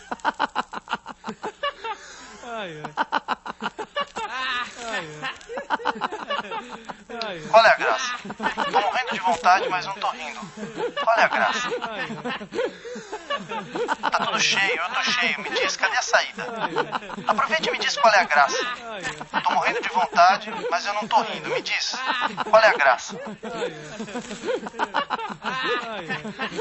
Ai, ai. Qual é a graça? Tô morrendo de vontade, mas não tô rindo. Qual é a graça? Tá tudo cheio, eu tô cheio. Me diz, cadê a saída? Aproveita e me diz qual é a graça. Tô morrendo de vontade, mas eu não tô rindo. Me diz, qual é a graça?